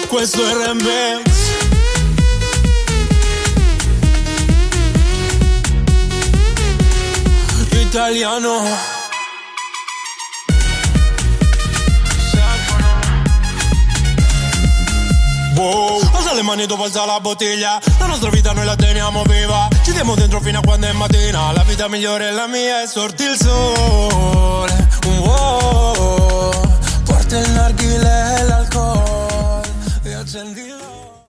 questo è remix. Italiano. Wow. Alza le mani dopo alza la bottiglia. La nostra vita noi la teniamo viva. Ci diamo dentro fino a quando è mattina. La vita migliore è la mia e sorti il sole.